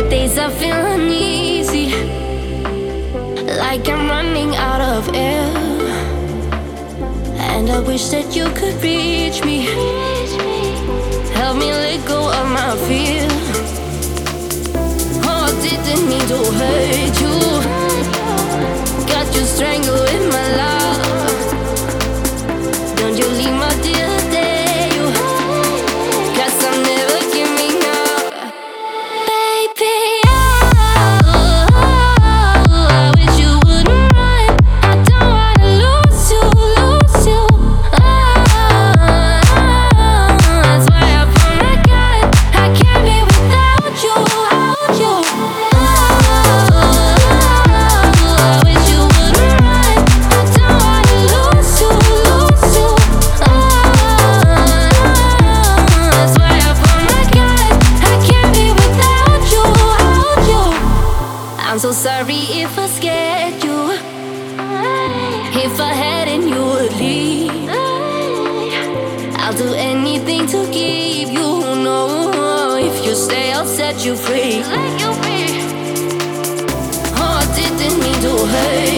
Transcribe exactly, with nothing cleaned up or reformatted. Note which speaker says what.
Speaker 1: Days I feel uneasy, like I'm running out of air. And I wish that you could reach me, help me let go of my fear. Oh, I didn't mean to hurt you, got you strangled with my love. Don't you leave my dear day, you, cause I'm never giving up. Baby, I wish you wouldn't run. I don't wanna lose you, lose you. That's why I put my gun. I can't be without you, without you. I wish you wouldn't run. I don't wanna lose you, lose you. That's why I put my gun. I can't be without you, without you. I'm so sorry if I scared you, if I hadn't you would leave. I'll do anything to keep you. No, if you stay, I'll set you free. Oh, I didn't mean to hurt